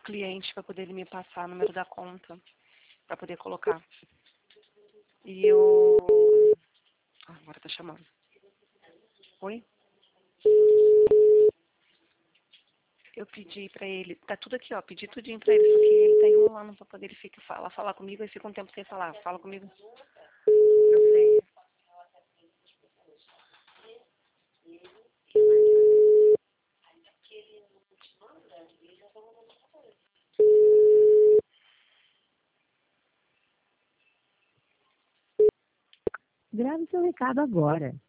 cliente para poder ele me passar o número da conta para poder colocar. E eu... agora tá chamando. Oi? Eu pedi pra ele, tá tudo aqui, ó, pedi tudinho pra ele, só que ele tá enrolando pra poder ele ficar, falar comigo, aí fica um tempo sem falar. Fala comigo. Não sei. Grave seu recado agora.